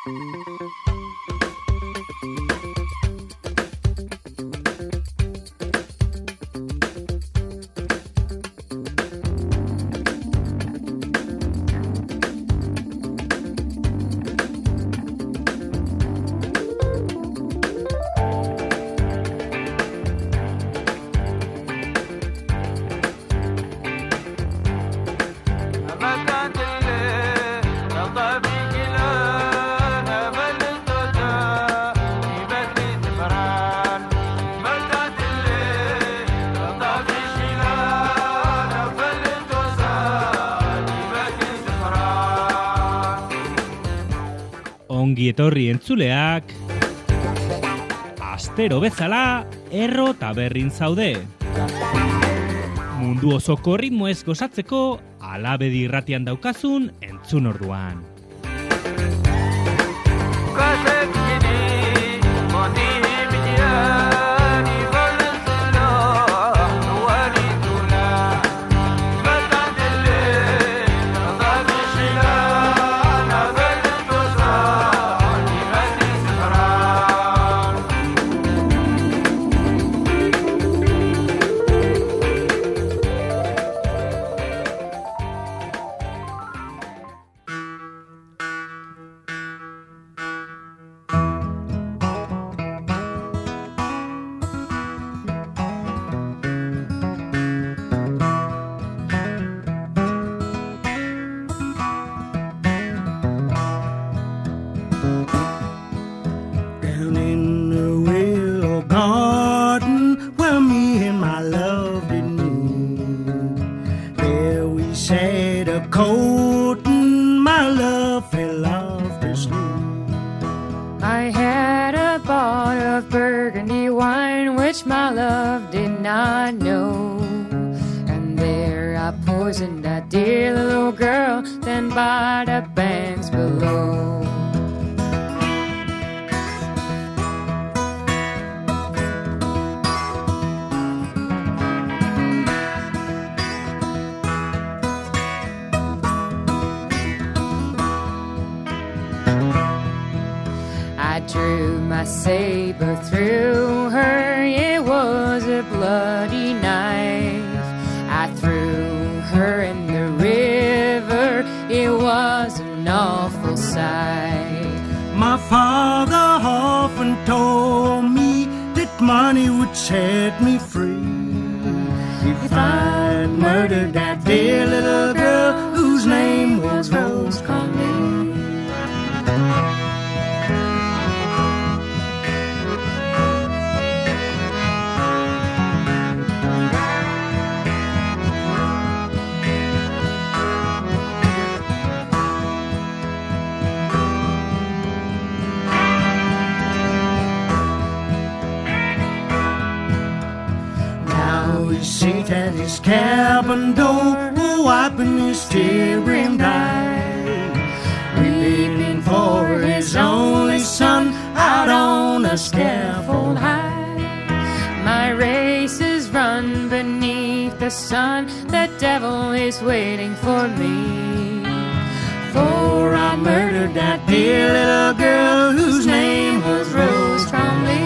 Ongi etorri entzuleak, astero bezala, erro taberrin zaude. Mundu osoko ritmoez gozatzeko, alabedi irratian daukazun entzun orduan. At his cabin door, wiping his tear-brimmed eye, weeping for his only son out on a scaffold high. My race is run beneath the sun, the devil is waiting for me. For I murdered that dear little girl whose name was Rose Crumley.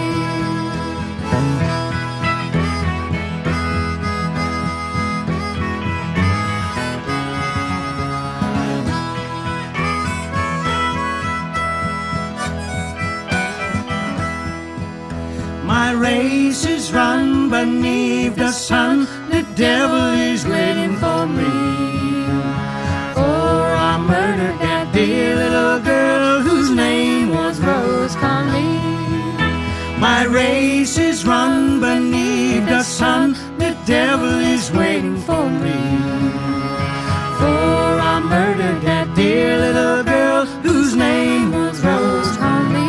My race is run beneath the sun, the devil is waiting for me. For I murdered that dear little girl whose name was Rose Conley. My race is run beneath the sun, the devil is waiting for me. For I murdered that dear little girl whose name was Rose Conley.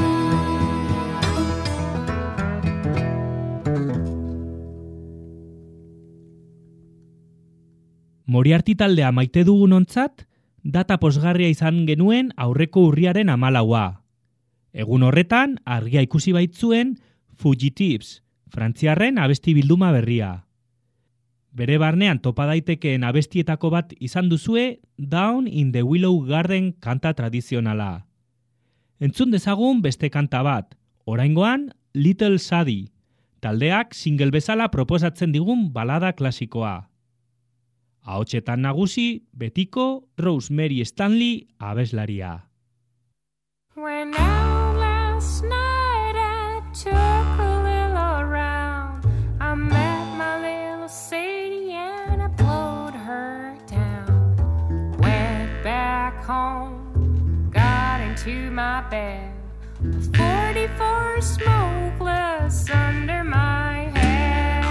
Moriarty taldea maite dugunontzat, data posgarria izan genuen aurreko urriaren 14. Egun horretan, argia ikusi baitzuen Fugitives, frantziarren abesti bilduma berria. Bere barnean topa daitekeen abestietako bat izan duzue Down in the Willow Garden kanta tradizionala. Entzun dezagun beste kanta bat, oraingoan Little Sadie, taldeak single bezala proposatzen digun balada klasikoa. Ahotsetan nagusi, betiko Rosemary Stanley abeslaria. Went out last night and took a little around. I met my little Sadie and I blowed her down. Went back home, got into my bed. 44 smokeless under my head.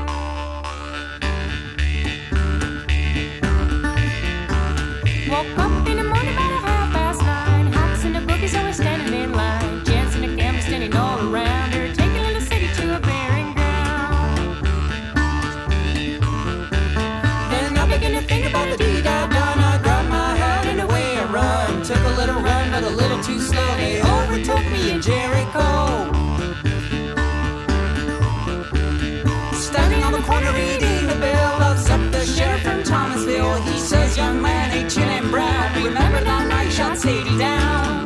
Woke up in the morning about 9:30. Hawks and the boogies always standing in line. Jansen and Gamble standing all around her, taking little Sadie to a burying ground. Then I began to think about the deed I'd done. I grabbed my hat and away I run. Took a little run, but a little too slow. They overtook me in Jericho. Standing on the corner reading the bill, loves up the sheriff from Thomasville. He says, young man, ain't chin and brown. Remember that night shot Sadie down.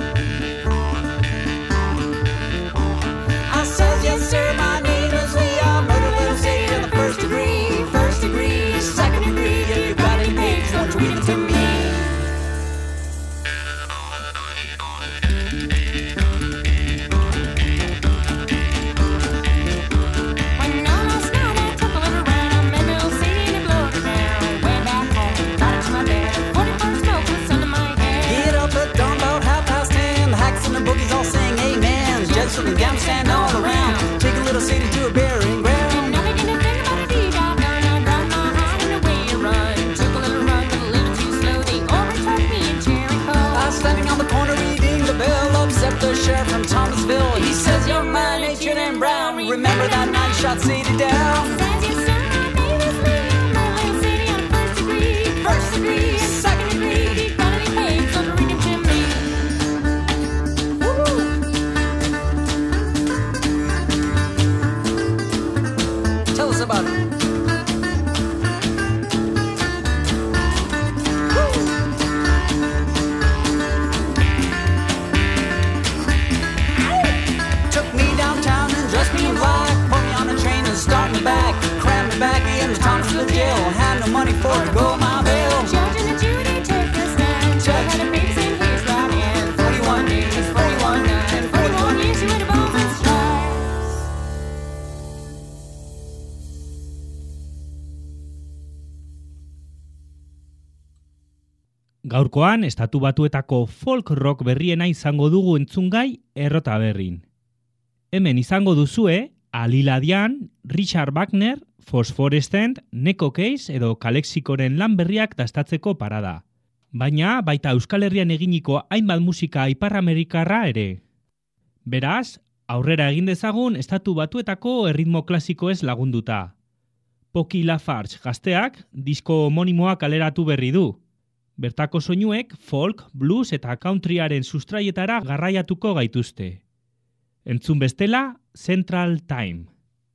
I says, yes sir, my name is Lee. I murdered little Sadie in the first degree. First degree, second degree. If you got any pigs, don't tweet it to me. So the gams stand all around. Take a little Sadie to a burying ground. And I begin to think about a deed I've done. I grabbed my hat and away I run. Took a little run, but a little too slow. They overtook me in Jericho. I was standing on the corner reading the bill, upset the sheriff from Thomasville. He says, young man, ain't chin and brown. Remember that night shot Sadie down. Says, yes sir, my name is Lee. I'm a little Sadie on the first degree. First degree, second degree. If you got any pigs, don't read them to me. Tell us about it. Took me downtown and dressed me in black. Put me on a train and start me back. Crammed me back in the Thomasville jail. Had no money for to go my bail. Judge and the jury took the stand. Judge had a big in his right hand. 41 days, 41 nights, and 41 years he went to Bowman Stripes. Gaurkoan, Estatu Batuetako folk rock berriena izango dugu entzungai errota berrin. Hemen izango duzue, Alila Dian, Richard Wagner, Phosphorescent, Neko Case edo Kalexikoren lan berriak dastatzeko parada. Baina, baita Euskal Herrian eginiko hainbat musika ipar-amerikarra ere. Beraz, aurrera egin dezagun Estatu Batuetako erritmo klasikoez lagunduta. Poki Lafarge gazteak disko homonimoa kaleratu berri du. Bertako soinuek folk, blues eta countryaren sustraietara garraiatuko gaituzte. Entzun bestela, Central Time.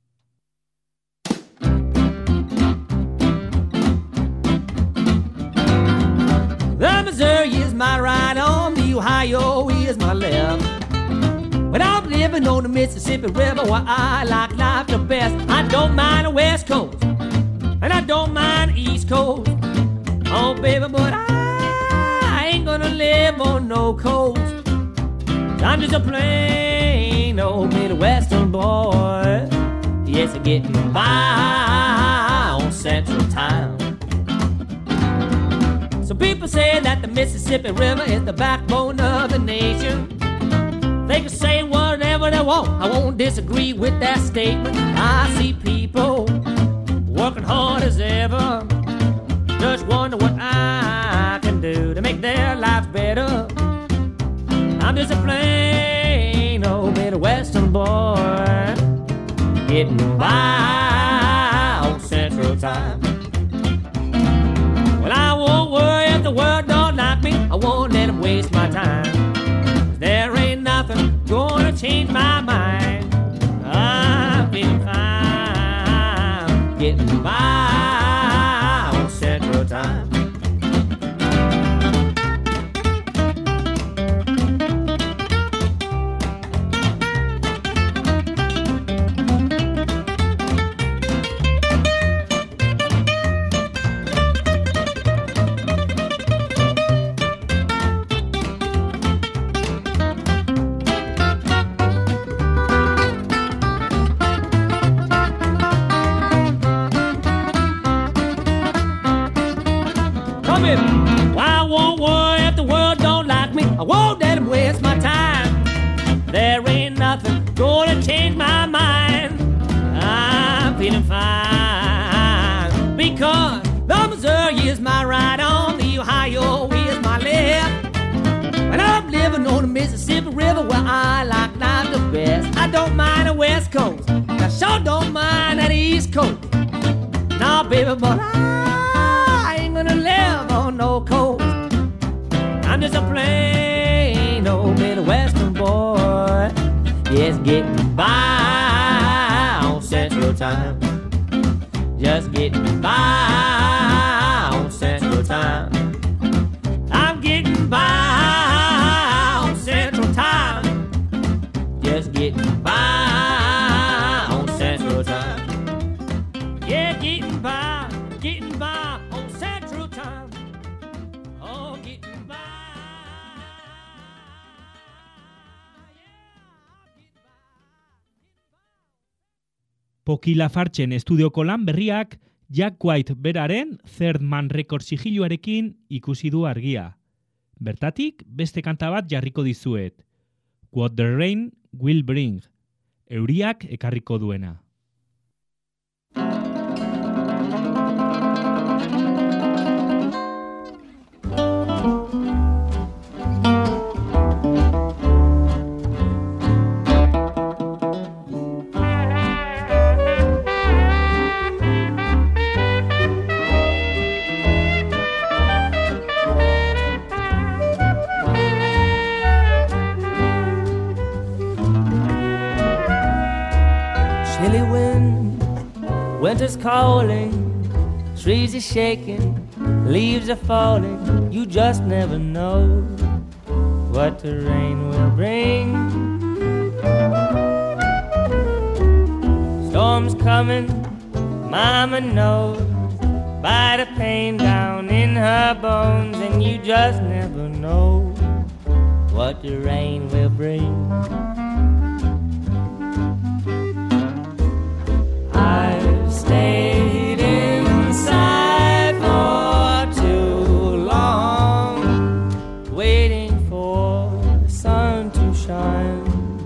The Missouri is my right arm, the Ohio is my left. But I'm living on the Mississippi River where I like life the best. I don't mind the West Coast, and I don't mind the East Coast. Oh, baby, but I ain't gonna live on no coast. I'm just a plain old Midwestern boy. Yes, I'm getting by on Central Time. So people say that the Mississippi River is the backbone of the nation. They can say whatever they want, I won't disagree with that statement. I see people working hard as ever, just wonder what I can do to make their lives better. I'm just a plain old Midwestern boy, getting by on Central Time. Well, I won't worry if the world don't like me, I won't let them waste my time. There ain't nothing gonna change my mind. I'm feeling fine, getting by on Central Time. I won't let him waste my time. There ain't nothing gonna change my mind. I'm feeling fine because the Missouri is my right on, the Ohio is my left. And I'm living on the Mississippi River where I like life the best. I don't mind the West Coast, I sure don't mind that East Coast. Nah, baby, but I ain't gonna live on no coast. I'm just a plain old Midwestern boy, just getting by on Central Time. Just getting by on Central Time. I'm getting by on Central Time. Just getting by on Central Time. Yeah, getting by on Central Time. Oh, getting by. Poki Lafartzen estudioko lan berriak Jack White beraren Third Man Record sigiluarekin ikusi du argia. Bertatik beste kanta bat jarriko dizuet. What the Rain Will Bring. Euriak ekarriko duena. Chilly wind, winter's calling, trees are shaking, leaves are falling. You just never know what the rain will bring. Storm's coming, mama knows, by the pain down in her bones. And you just never know what the rain will bring. I've stayed inside for too long, waiting for the sun to shine.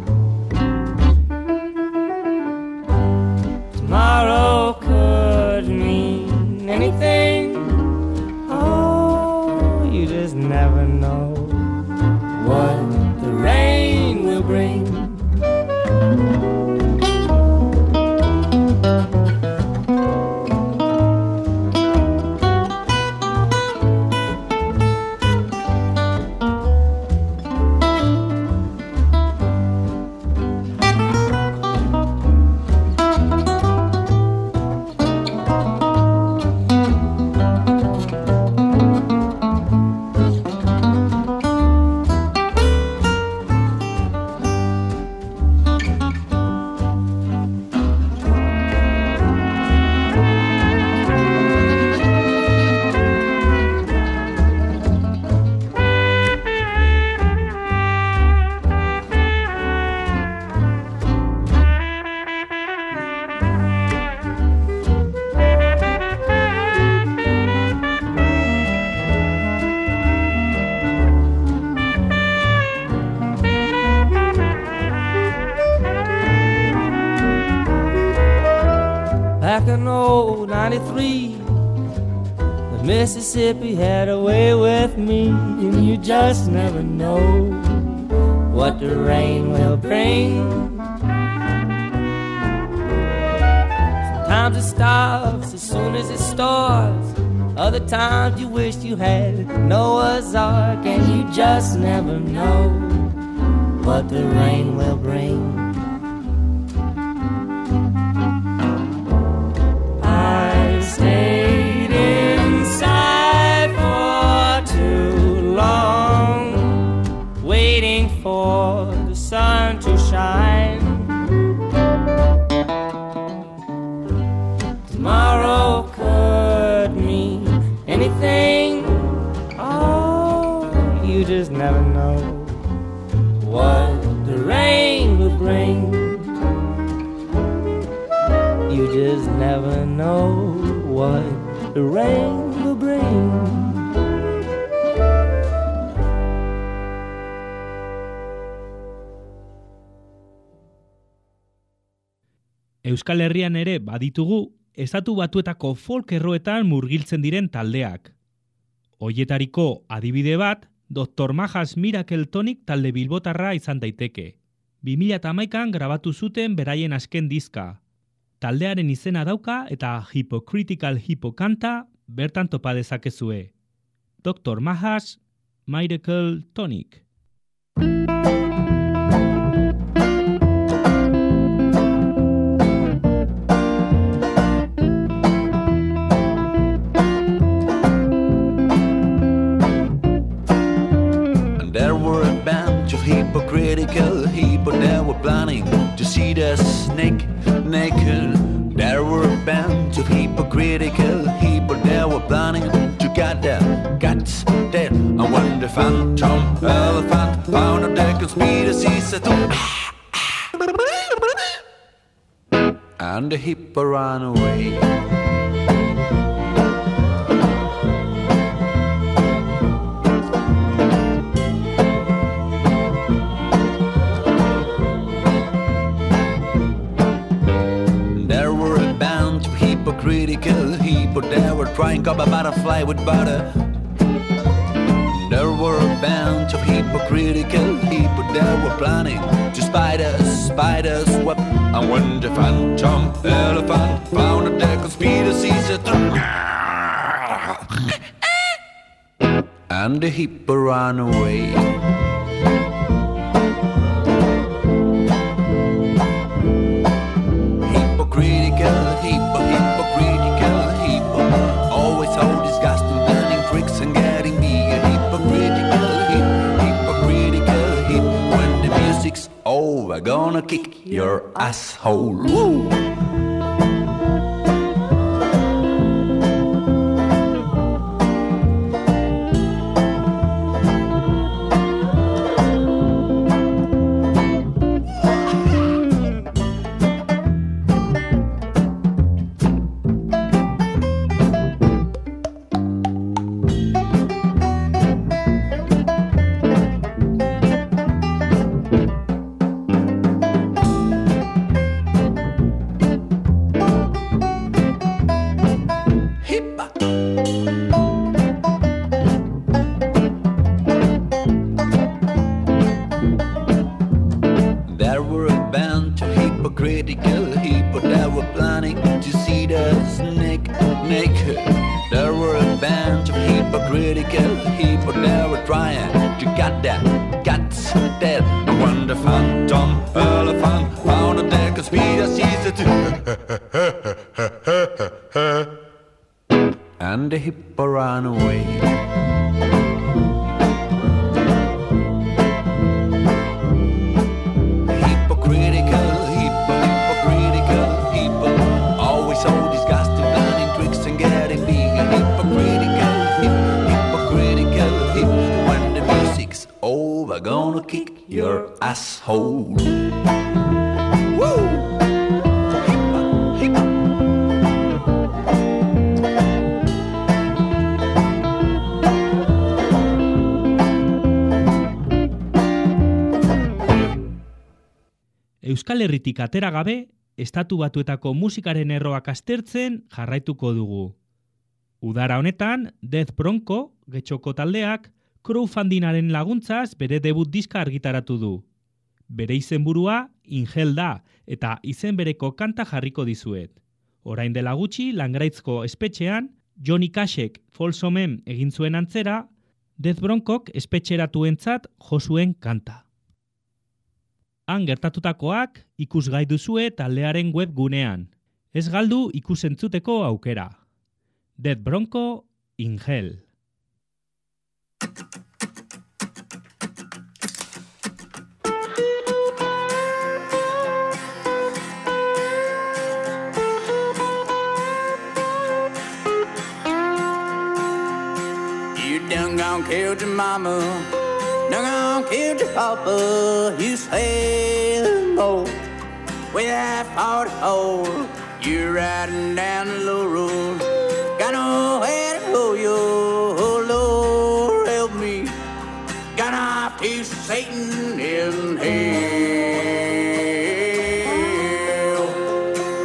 Tomorrow could mean anything. Oh, you just never know what the rain will bring. Back in old 93, the Mississippi had a way with me. And you just never know what the rain will bring. Sometimes it stops as soon as it starts. Other times you wish you had Noah's Ark. And you just never know what the rain will bring. Stayed inside for too long, waiting for the sun to shine. Tomorrow could mean anything. Oh, you just never know what the rain will bring. You just never know what the rain will bring. Euskal Herrian ere baditugu, Estatu Batuetako folk erroetan murgiltzen diren taldeak. Hoietariko adibide bat, Dr. Majas Miracle Tonic talde bilbotarra izan daiteke. 2011an grabatu zuten beraien azken diska. Taldearen izena dauka eta Hypocritical Hippo kanta bertan topa dezakezue. Dr. Majas Miracle Tonic. Hypocritical people that were planning to see the snake naked. There were a bunch of hypocritical people that were planning to get their guts dead. And when the phantom elephant found out the conspiracy set up, and the hippo ran away. Hypocritical people that were trying to cover a butterfly with butter. There were a bunch of hypocritical people that were planning to spiders web. And when the phantom elephant found out the conspiracy set and the hippo ran away. Oh, we're gonna kick your asshole. Woo! And the hippo ran away. Hypocritical people, always so disgusting, planning tricks and getting bigger. Hypocritical, when the music's over, gonna kick your asshole. Woo! Euskal Herritik atera gabe, Estatu Batuetako musikaren erroak aztertzen jarraituko dugu. Udara honetan, Death Bronco, getxoko taldeak, crowdfundingaren laguntzaz bere debut diska argitaratu du. Bere izenburua In Hell da, eta izen bereko kanta jarriko dizuet. Orain dela gutxi, Langraitzko espetxean, Johnny Cashek Folsomen egin zuen antzera, Death Broncok espetxeratuentzat jo zuen kanta. Han gertatutakoak ikusgai duzue taldearen webgunean. Ez galdu ikusentzuteko aukera. Death Bronco In Hell. You done gone killed your mama, done gone killed your papa. You sailing boat with that 44. You're riding down the low road, got nowhere to go. You, oh Lord, help me. Got off to Satan in hell.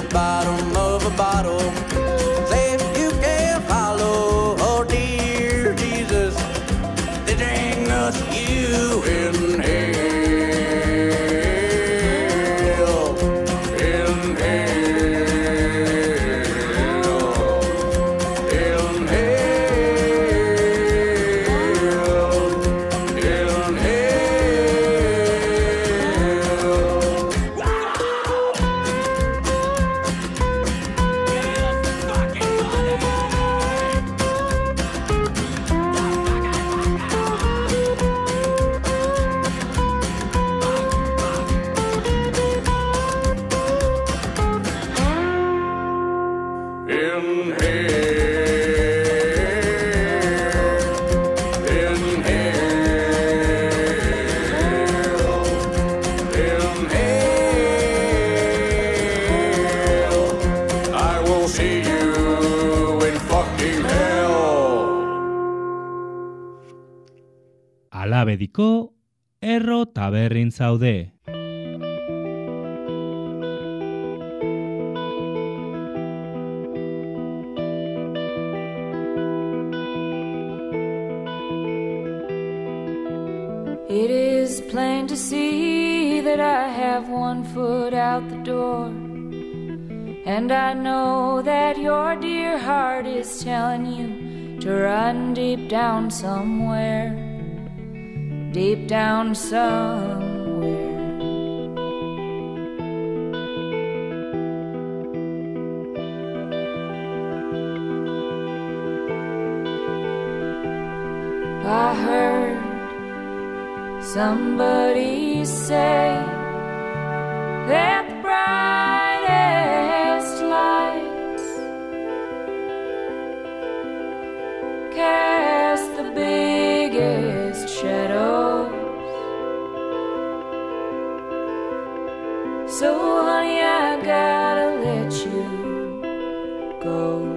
bottom of a bottle. Say if you can follow, oh dear Jesus, this ain't nothing you inhale. Alabediko, erro taberrin zaude. It is plain to see that I have one foot out the door, and I know that your dear heart is telling you to run deep down somewhere, deep down somewhere. I heard somebody say that the brightest lights cast the biggest shadows. So honey, I gotta let you go.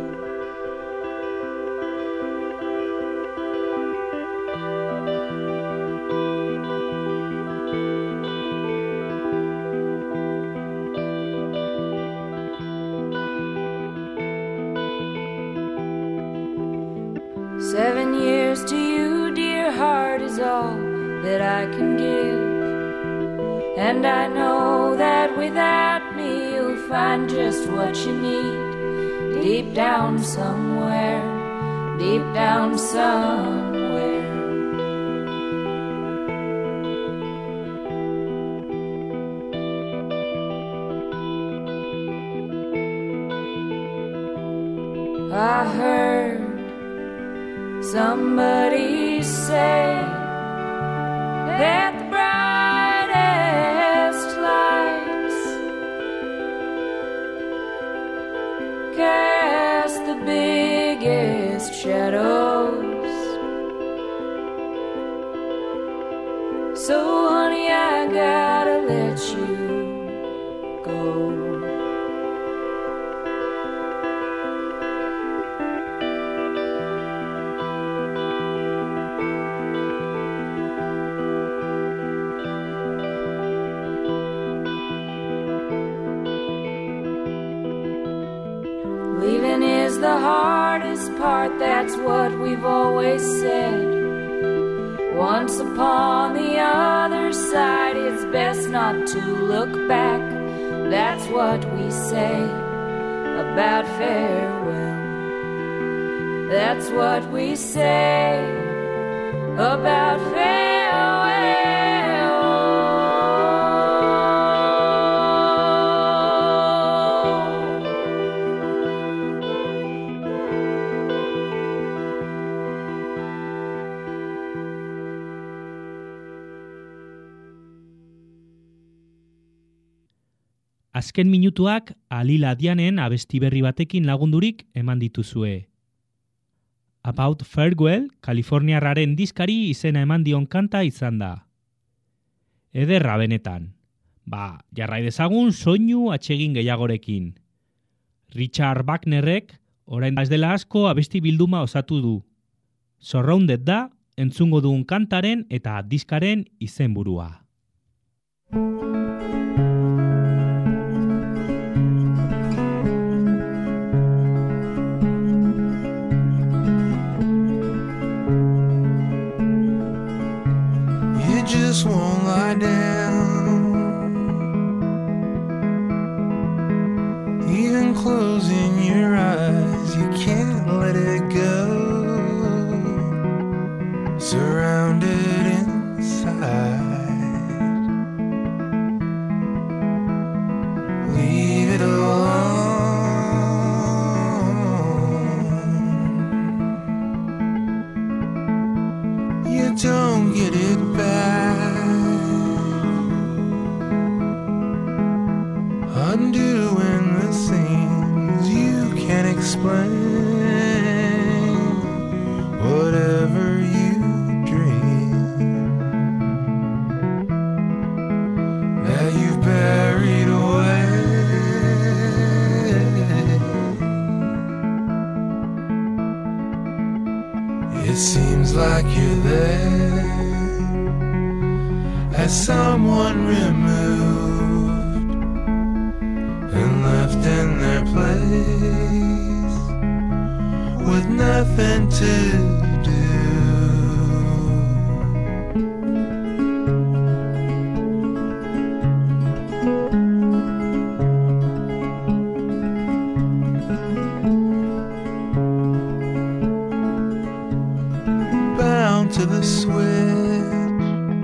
Seven years to you, dear heart, is all that I can give. And I know that without me you'll find just what you need. Deep down somewhere, deep down somewhere. I heard somebody say that the brightest lights cast the biggest shadows. So honey, I gotta let you go. Leaving is the hardest part, that's what we've always said. Once upon the other side, it's best not to look back. That's what we say about farewell. That's what we say about farewell. Azken minutuak Alila Dianen abesti berri batekin lagundurik eman dituzue. About Farewell, Kaliforniarraren diskari izena eman dion kanta izan da. Ederra benetan. Jarrai dezagun soinu atsegin gehiagorekin. Richard Wagnerrek orain ez dela asko abesti bilduma osatu du. Surrounded da entzungo dugun kantaren eta diskaren izenburua. closing your eyes, you can't let it go. Surrounded inside, leave it alone. You don't get it back. Undoing the things you can't explain. Whatever you you've buried away. It seems like you're there as someone removed and left in their place with nothing to do. To the switch,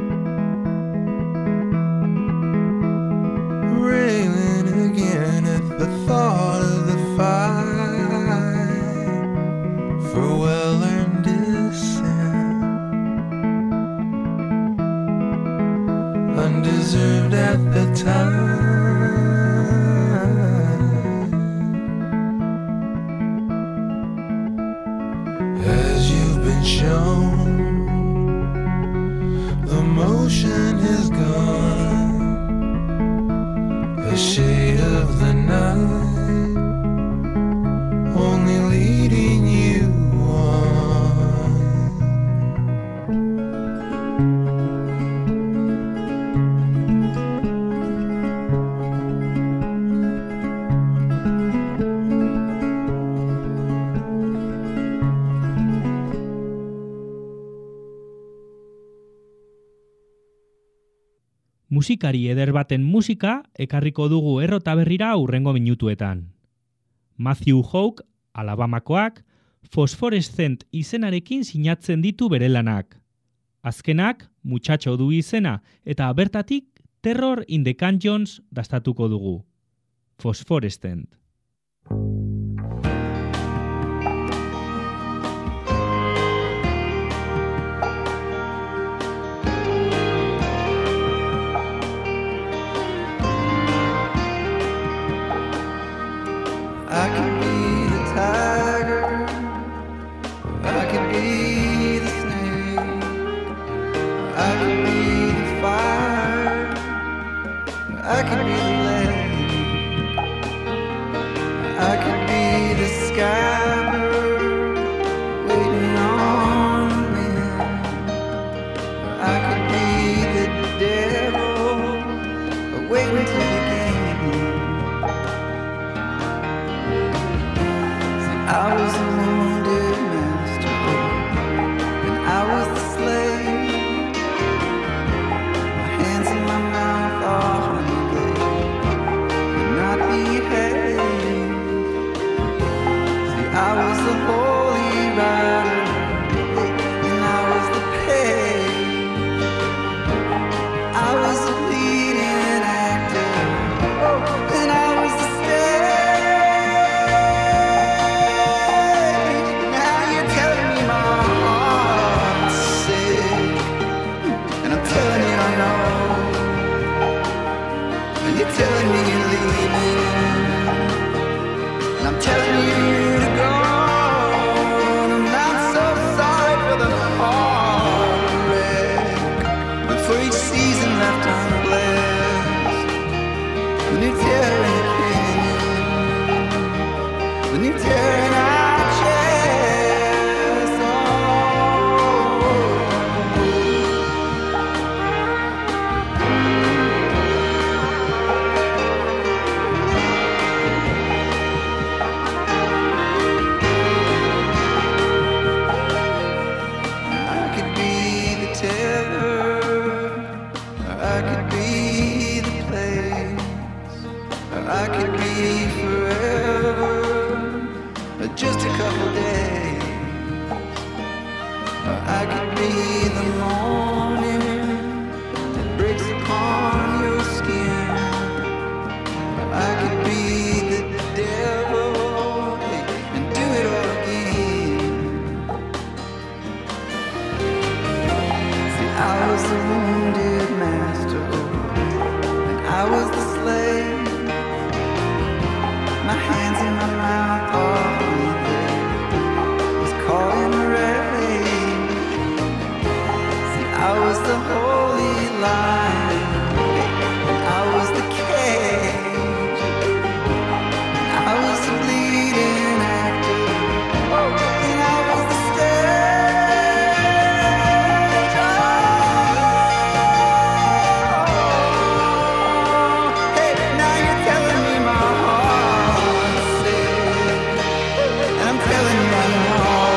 railing again at the thought of the fight for well-earned dissent, undeserved at the time. As you've been shown, the motion is gone, a shade of the night, only leading you on. Musikari eder baten musika ekarriko dugu errota berrira hurrengo minutuetan. Matthew Hawke, Alabamakoak, Phosphorescent izenarekin sinatzen ditu bere lanak. Azkenak, Muchacho du izena eta bertatik Terror in the Canyons dastatuko dugu. Phosphorescent. I could be the tiger, I could be the snake, I could be the fire, I could be the lake, I could be the sky bird waiting on me, I could be the devil waiting to begin. I was a wounded master, and I was the slave. My hands in my mouth are honey glazed, could not behave. See, I was the holy rider, and I was the page. I was the leading actor, and I was the stage. Telling me you're leaving, and I'm telling you to go. And I'm not so sorry for the heartbreak, but for each season left unblessed. When you're tearing a canyon, when you're tearing our chest, I could be forever I could be the morning that breaks upon your skin. I could be the devil and do it all again. See, I was the wounded master, and I was the slave. My hands in my mouth, all was caught in the rain. See, I was the holy lion, and I was the cage, and I was the bleeding actor, and I was the stage. Oh, hey, now you're telling me my heart's sick, and I'm telling you I know,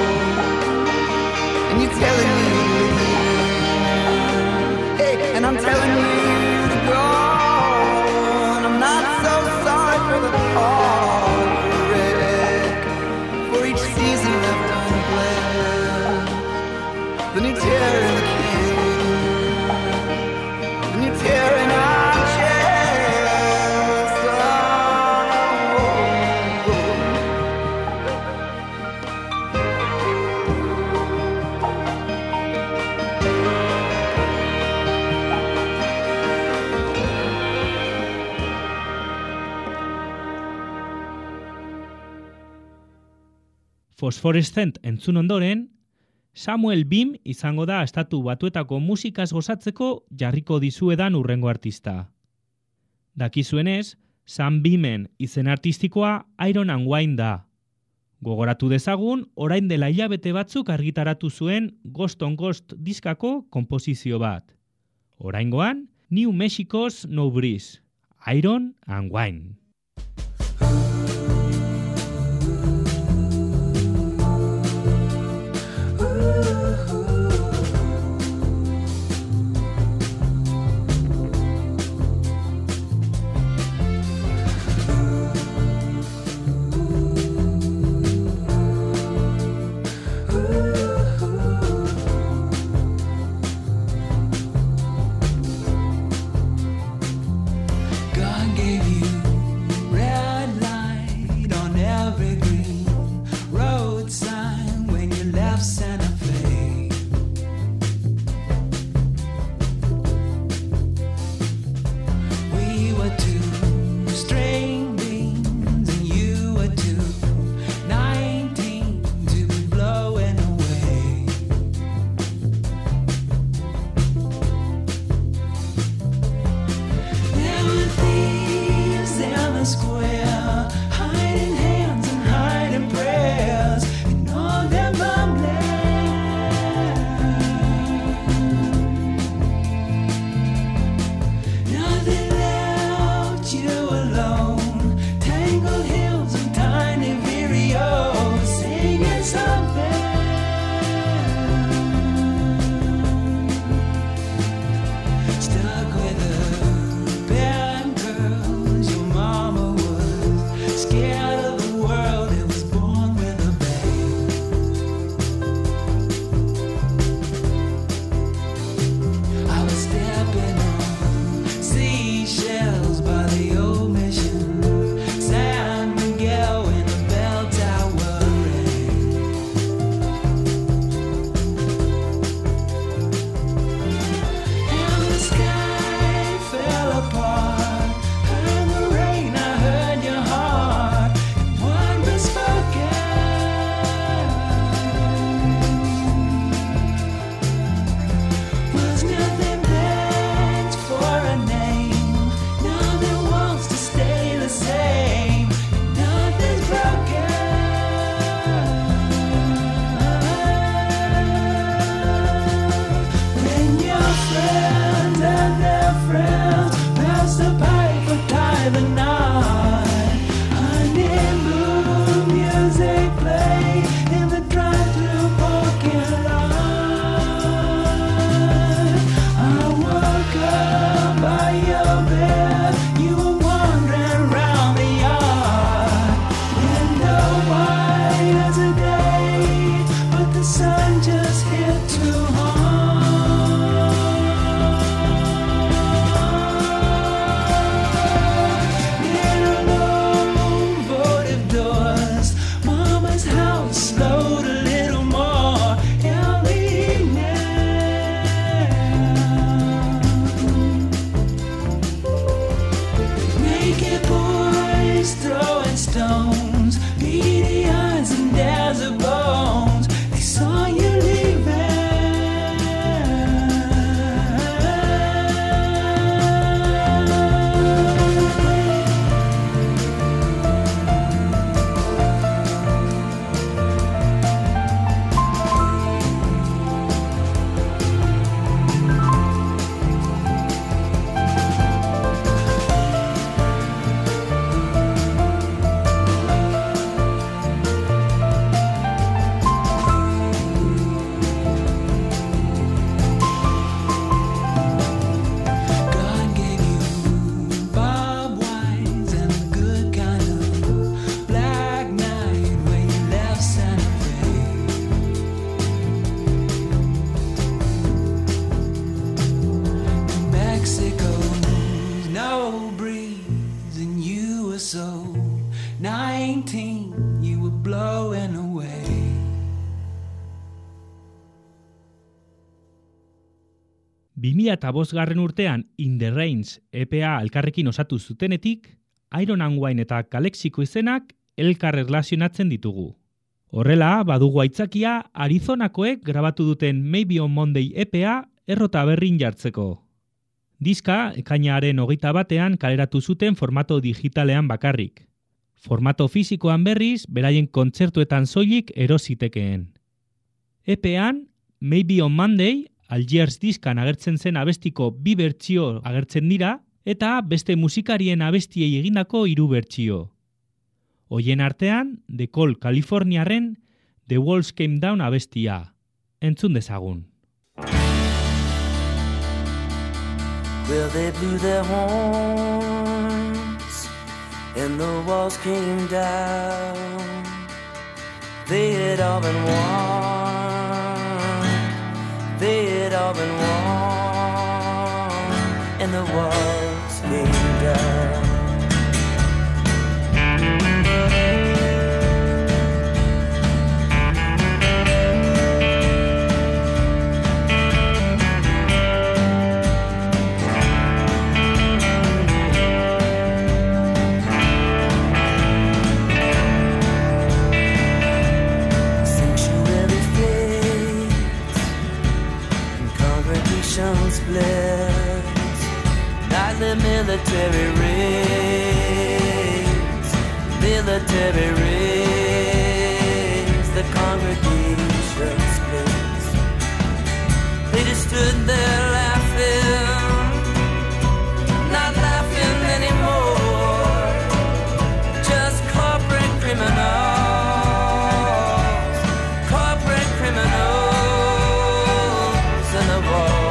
and you're telling me to leave. Hey, and I'm telling you to go, and I'm not so sorry for the heartbreak, for each season left unbled. Then you tear in the king, then you tear in our chest. Oh. Phosphorescent entzun ondoren, Samuel Beam izango da Estatu Batuetako musikaz gozatzeko jarriko dizuedan urrengo artista. Dakizuenez, Sam Beamen izen artistikoa Iron and Wine da. Gogoratu dezagun, orain dela hilabete batzuk argitaratu zuen Ghost on Ghost diskako konposizio bat. Oraingoan, New Mexico's No Breeze, Iron and Wine. God gave you 19, you were blowing away. ...2005 urtean In the Rains EPA elkarrekin osatu zutenetik, Iron and Wine eta Calexico izenak elkar erlazionatzen ditugu. Horrela, badugu aitzakia Arizonakoek grabatu duten Maybe on Monday EPA errota berrin jartzeko. Diska, ekainaren 21 kaleratu zuten formato digitalean bakarrik. Formato fisikoan berriz, beraien kontzertuetan soilik erositekeen. EPAan, Maybe on Monday, Algiers diskan agertzen zen abestiko 2 bertsio agertzen dira, eta beste musikarien abestiei egindako 3 bertsio. Hoien artean, The Call Californiaren The Walls Came Down abestia. Entzun dezagun. Well, they blew their horns and the walls came down. They had all been warned. They had all been warned, and the walls came down. Blitz, nightly military raids, the congregation splits. They just stood there laughing, not laughing anymore, just corporate criminals, and the war.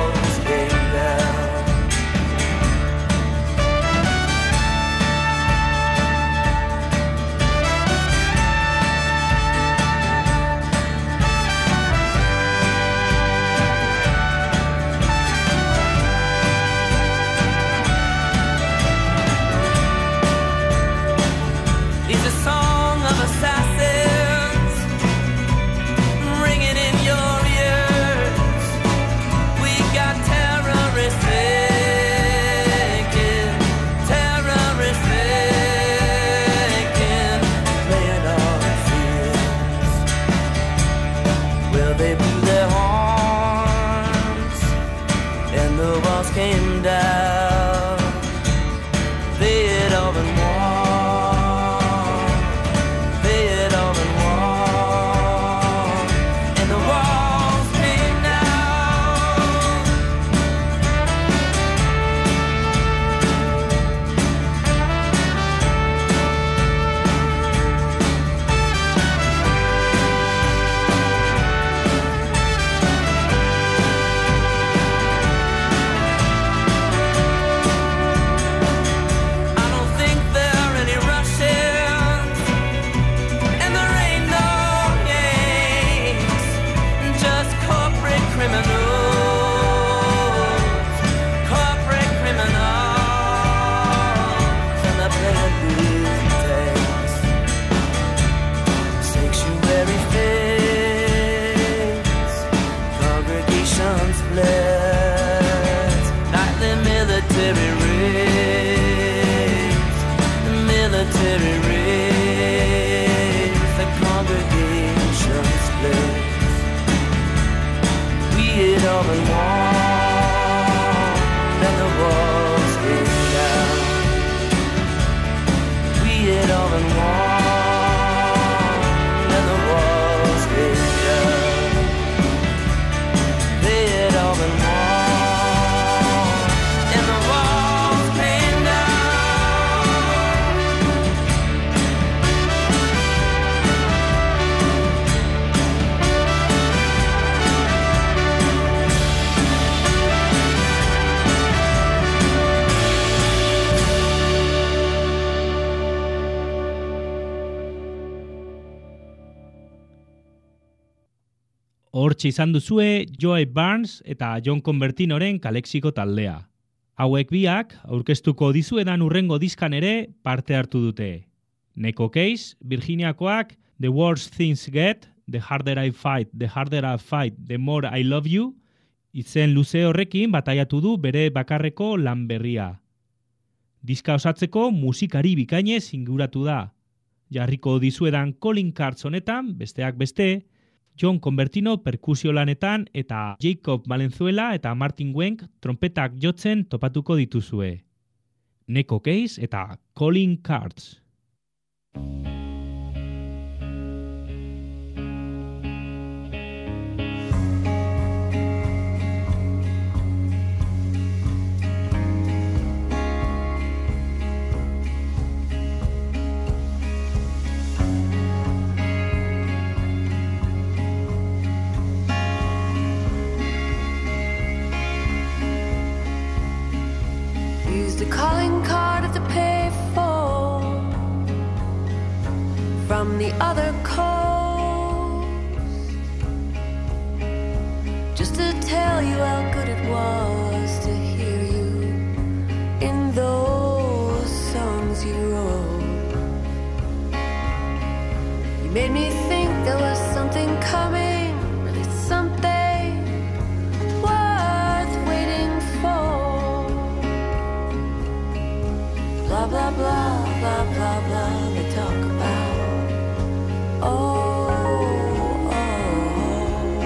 Hortxe izan duzue Joe Barnes eta John Convertinoren Calexico taldea. Hauek biak, aurkeztuko dizuedan urrengo diskan ere parte hartu dute. Neko Case, Virginiakoak, The Worse Things Get, The Harder I Fight, The More I Love You, izen luze horrekin bataiatu du bere bakarreko lan berria. Diska osatzeko musikari bikainez inguratu da. Jarriko dizuedan Calling Cards honetan, besteak beste, John Convertino perkusio lanetan eta Jacob Valenzuela eta Martin Wenk trompetak jotzen topatuko dituzue. Neko Case eta Calling Cards. Used a calling card at the payphone from the other coast, just to tell you how good it was to hear you in those songs you wrote. You made me think there was something coming, really something worth waiting for. Blah, blah, blah, blah, blah, blah, they talk about. Oh, oh, oh.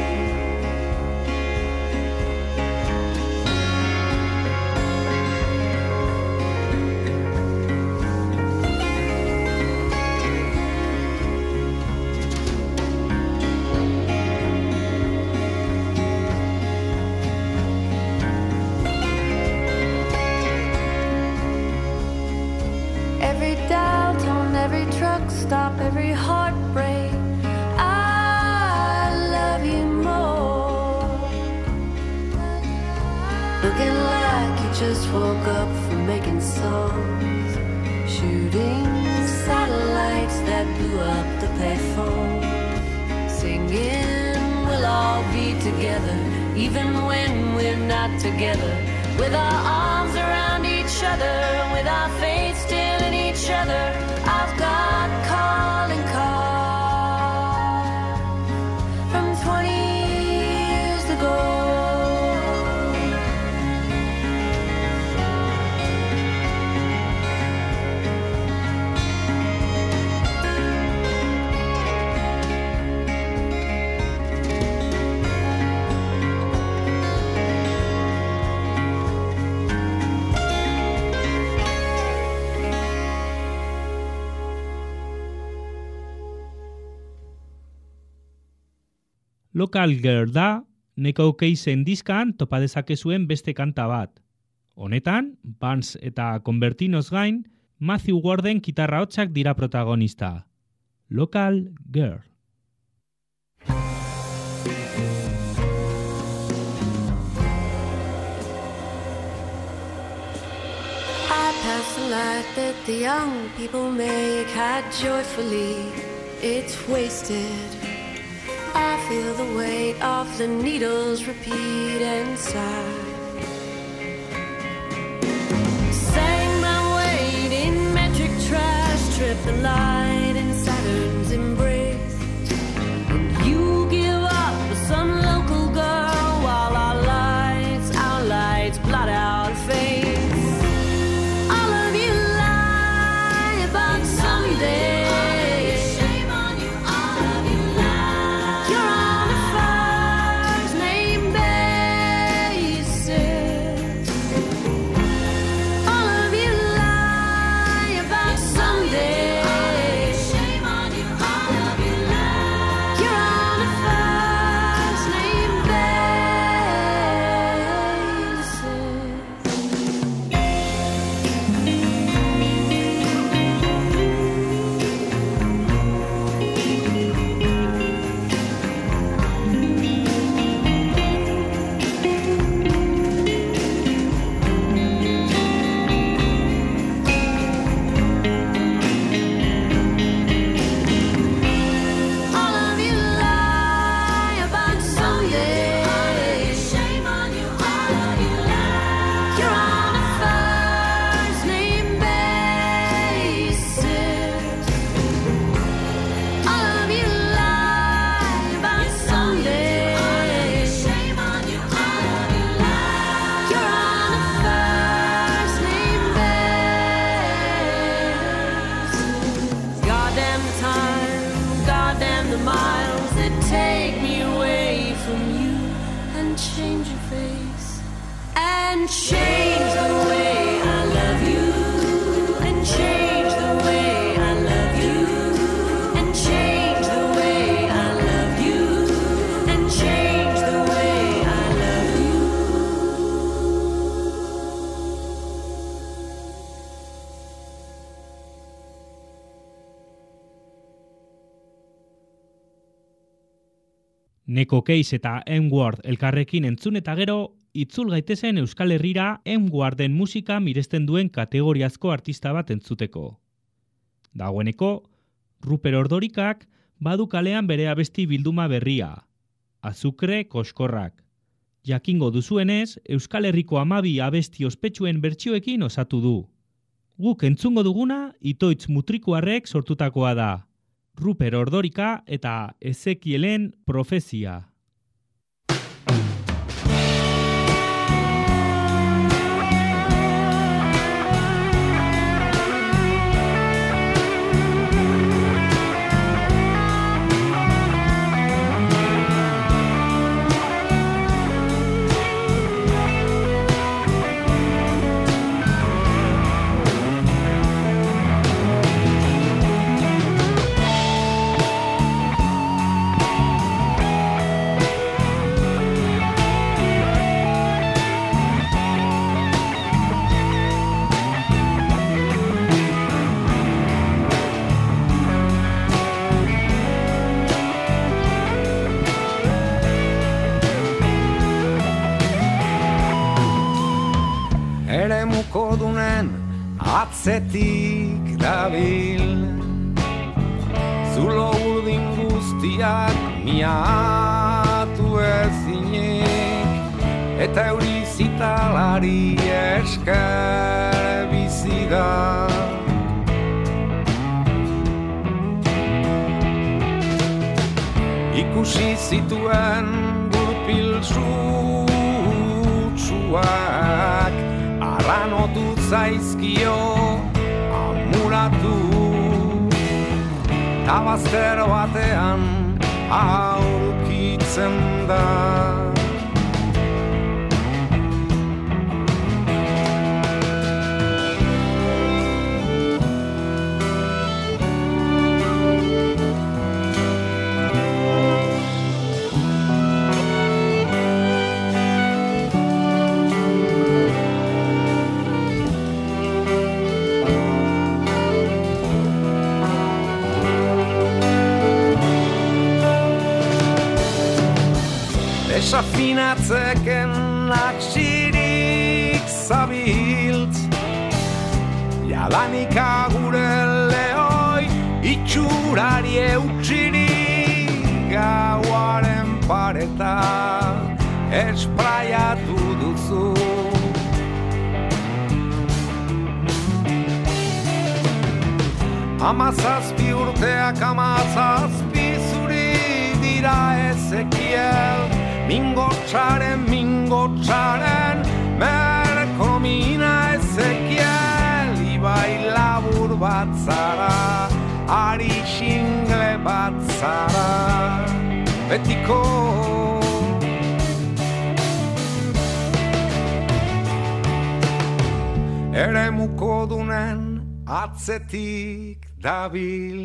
Every dial tone, every truck stop, every heartbreak, I love you more. Looking like you just woke up from making songs, shooting satellites that blew up the payphone, singing we'll all be together, even when we're not together, with our arms around each other, with our faith still in each other. I've got calling cards from 20 years ago. Local Girl da, Neko Caseen diskan topa dezakezuen beste kanta bat. Honetan, Barnes eta Convertinoz gain, Matthew Warden gitarra hotsak dira protagonista. Local Girl. I pass the light that the young people make, hide joyfully, it's wasted. I feel the weight of the needles repeat inside. Sang my weight in metric trash, trip the light in Saturn's embrace. And you give up with some local girl while our lights blot out face. All of you lie about someday. and change the way I love you, and change the way I love you, and change the way I love you, and change the way I love you. Neko Case eta M-Word elkarrekin entzun eta gero, itzul gaitezen Euskal Herrira M-Warden musika miresten duen kategoriazko artista bat entzuteko. Dagoeneko, Ruper Ordorikak badu kalean bere abesti bilduma berria, Azukre Koskorrak. Jakingo duzuenez, Euskal Herriko 12 abesti ospetsuen bertsioekin osatu du. Guk entzungo duguna Itoitz Mutrikuarrek sortutakoa da. Ruper Ordorika eta Ezekielen Profezia. Atzetik dabil zulo urdin guztiak miatu ezinik eta euri zitalari esker bizi da. Ikusi zituen gurpil sutsuak arranotu zaizkio amuratu tabazter batean aurkitzen da. Desafinatzeken atxirik zabiltz jadanik agure lehoi itxurari eutxirik gauaren pareta espraiatu duzu. Amazazpi urteak amazazpi zuri dira Ezekiel, mingotxaren merkomina Ezekiel, ibai labur bat zara, ari xingle bat zara, betiko. Eremuko dunen atzetik dabil.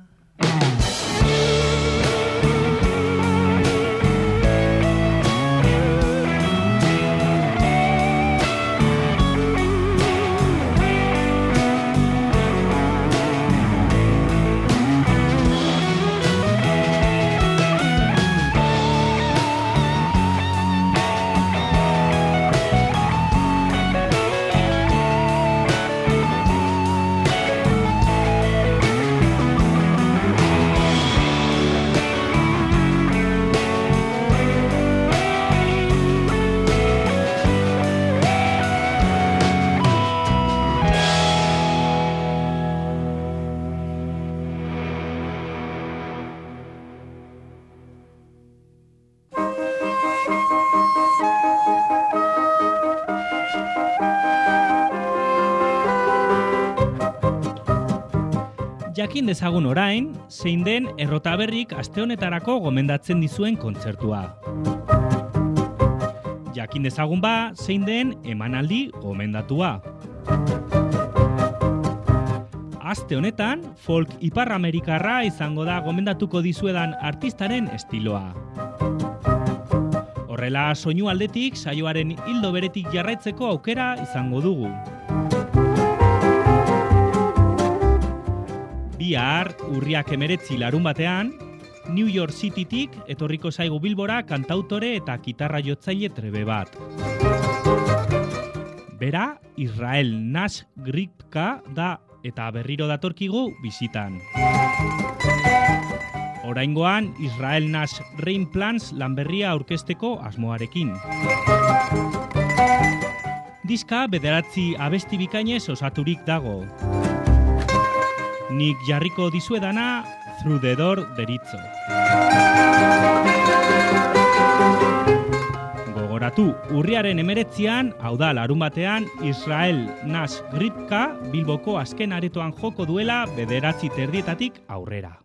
Jakin dezagun orain, zein den Errotaberrik aste honetarako gomendatzen dizuen kontzertua. jakin dezagun zein den emanaldi gomendatua. Aste honetan, folk ipar-amerikarra izango da gomendatuko dizuedan artistaren estiloa. Horrela, soinu aldetik saioaren hildo beretik jarraitzeko aukera izango dugu. Bihar, urriak 19 larun batean, New York Citytik etorriko zaigu Bilbora kantautore eta gitarra jotzaile trebe bat. Bera, Israel Nash Gripka da eta berriro datorkigu bisitan. Oraingoan, Israel Nash Rain Plans lanberria aurkezteko asmoarekin. Diska 9 abesti bikainez osaturik dago. Nik jarriko dizuedana Through the Door deritzo. Gogoratu, urriaren 19an, hau da larun batean, Israel Nash Gripka Bilboko azken aretoan joko duela 9:30 aurrera.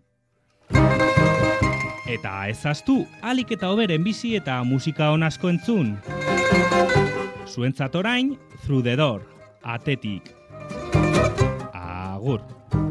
Eta ezaztu, alik eta hoberen bizi eta musika on asko entzun. Zuentzat orain, Through the Door, atetik. Agur.